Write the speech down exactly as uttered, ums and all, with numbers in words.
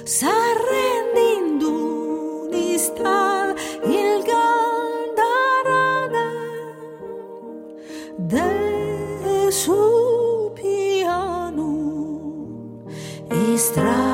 s'arrendendo un istan il gandarana del suo piano e stra